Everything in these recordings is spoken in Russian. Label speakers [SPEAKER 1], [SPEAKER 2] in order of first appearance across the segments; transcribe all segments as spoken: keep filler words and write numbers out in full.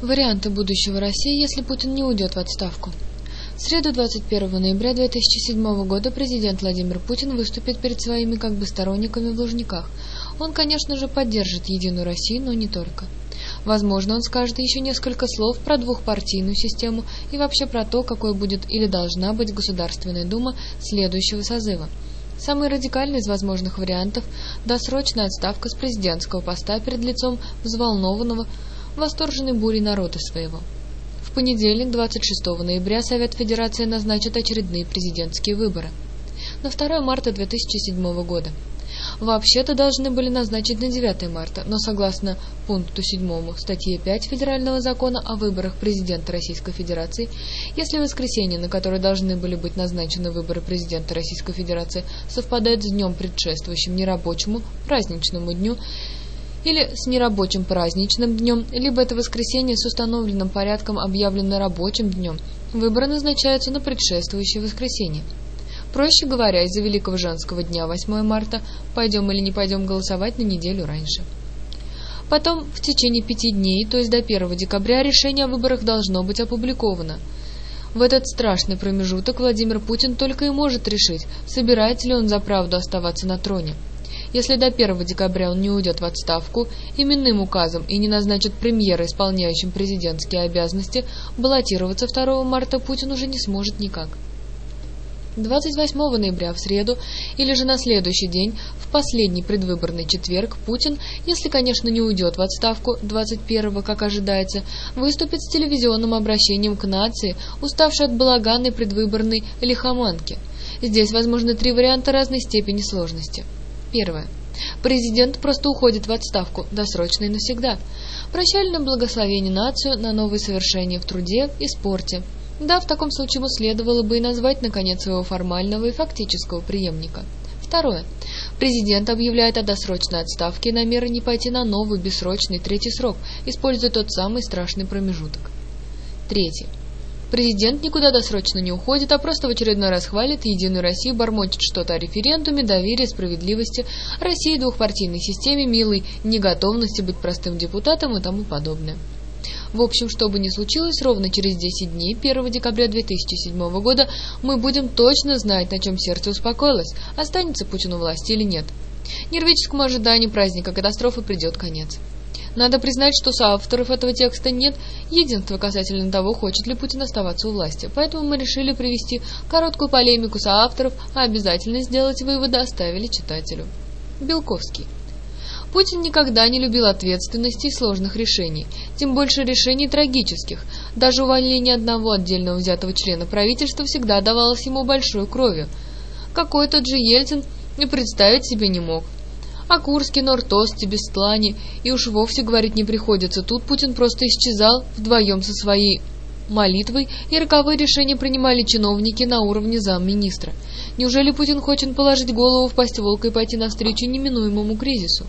[SPEAKER 1] Варианты будущего России, если Путин не уйдет в отставку. В среду двадцать первого ноября две тысячи седьмого года президент Владимир Путин выступит перед своими как бы сторонниками в Лужниках. Он, конечно же, поддержит Единую Россию, но не только. Возможно, он скажет еще несколько слов про двухпартийную систему и вообще про то, какой будет или должна быть Государственная Дума следующего созыва. Самый радикальный из возможных вариантов – досрочная отставка с президентского поста перед лицом взволнованного, восторженной бурей народа своего. В понедельник, двадцать шестого ноября, Совет Федерации назначит очередные президентские выборы. На второе марта две тысячи седьмого года. Вообще-то должны были назначить на девятое марта, но согласно пункту седьмому статьи пять Федерального закона о выборах президента Российской Федерации, если воскресенье, на которое должны были быть назначены выборы президента Российской Федерации, совпадает с днем предшествующим нерабочему праздничному дню, или с нерабочим праздничным днем, либо это воскресенье с установленным порядком объявлено рабочим днем, выборы назначаются на предшествующее воскресенье. Проще говоря, из-за Великого женского дня восьмое марта пойдем или не пойдем голосовать на неделю раньше. Потом, в течение пяти дней, то есть до первого декабря, решение о выборах должно быть опубликовано. В этот страшный промежуток Владимир Путин только и может решить, собирается ли он за правду оставаться на троне. Если до первого декабря он не уйдет в отставку именным указом и не назначит премьера, исполняющим президентские обязанности, баллотироваться второго марта Путин уже не сможет никак. двадцать восьмого ноября, в среду, или же на следующий день, в последний предвыборный четверг, Путин, если, конечно, не уйдет в отставку двадцать первого, как ожидается, выступит с телевизионным обращением к нации, уставшей от балаганной предвыборной лихоманки. Здесь возможны три варианта разной степени сложности. Первое. Президент просто уходит в отставку, досрочно и навсегда. Прощальное благословение нацию на новые совершения в труде и спорте. Да, в таком случае ему следовало бы и назвать, наконец, своего формального и фактического преемника. Второе. Президент объявляет о досрочной отставке и намерен не пойти на новый, бессрочный третий срок, используя тот самый страшный промежуток. Третье. Президент никуда досрочно не уходит, а просто в очередной раз хвалит Единую Россию, бормочет что-то о референдуме, доверии, справедливости, России, двухпартийной системе, милой неготовности быть простым депутатом и тому подобное. В общем, что бы ни случилось, ровно через десять дней, первого декабря две тысячи седьмого года, мы будем точно знать, на чем сердце успокоилось, останется Путин у власти или нет. Нервическому ожиданию праздника катастрофы придет конец. Надо признать, что соавторов этого текста нет единства касательно того, хочет ли Путин оставаться у власти, поэтому мы решили привести короткую полемику соавторов, а обязательно сделать выводы оставили читателю. Белковский. Путин никогда не любил ответственности и сложных решений, тем больше решений трагических. Даже увольнение одного отдельного взятого члена правительства всегда давалось ему большой кровью. Какой тот же Ельцин и представить себе не мог. А Курский, Нортости, Бестлани, и уж вовсе говорить не приходится, тут Путин просто исчезал вдвоем со своей молитвой, и роковые решения принимали чиновники на уровне замминистра. Неужели Путин хочет положить голову в пасть волка и пойти навстречу неминуемому кризису?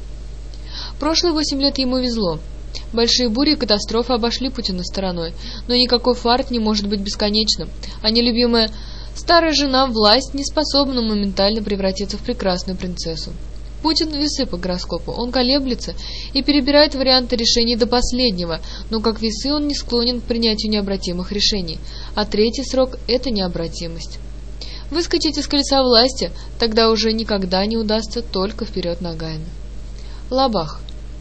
[SPEAKER 1] Прошлые восемь лет ему везло. Большие бури и катастрофы обошли Путина стороной, но никакой фарт не может быть бесконечным, а нелюбимая старая жена власть не способна моментально превратиться в прекрасную принцессу. Путин – весы по гороскопу, он колеблется и перебирает варианты решений до последнего, но как весы он не склонен к принятию необратимых решений, а третий срок – это необратимость. Выскочить из колеса власти тогда уже никогда не удастся, только вперед ногами. Лабах.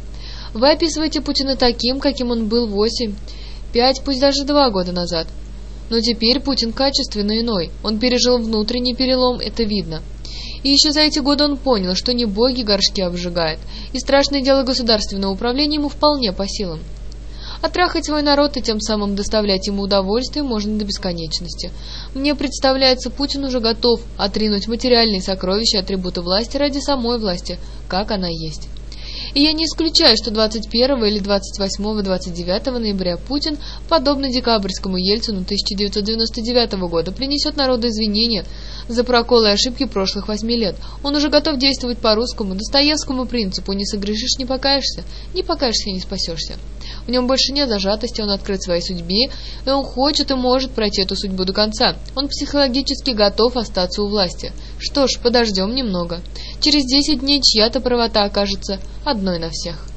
[SPEAKER 1] Вы описываете Путина таким, каким он был восемь, пять, пусть даже два года назад. Но теперь Путин качественно иной, он пережил внутренний перелом, это видно. И еще за эти годы он понял, что не боги горшки обжигают, и страшное дело государственного управления ему вполне по силам. Оттрахать свой народ и тем самым доставлять ему удовольствие можно до бесконечности. Мне представляется, Путин уже готов отринуть материальные сокровища и атрибуты власти ради самой власти, как она есть. И я не исключаю, что двадцать первого или двадцать восьмого — двадцать девятого ноября Путин, подобно декабрьскому Ельцину тысяча девятьсот девяносто девятого года, принесет народу извинения за проколы и ошибки прошлых восьми лет. Он уже готов действовать по русскому, достоевскому принципу: не согрешишь — не покаешься, не покаешься — не спасешься. В нем больше нет зажатости, он открыт своей судьбе, и он хочет и может пройти эту судьбу до конца. Он психологически готов остаться у власти. Что ж, подождем немного. Через десять дней чья-то правота окажется одной на всех.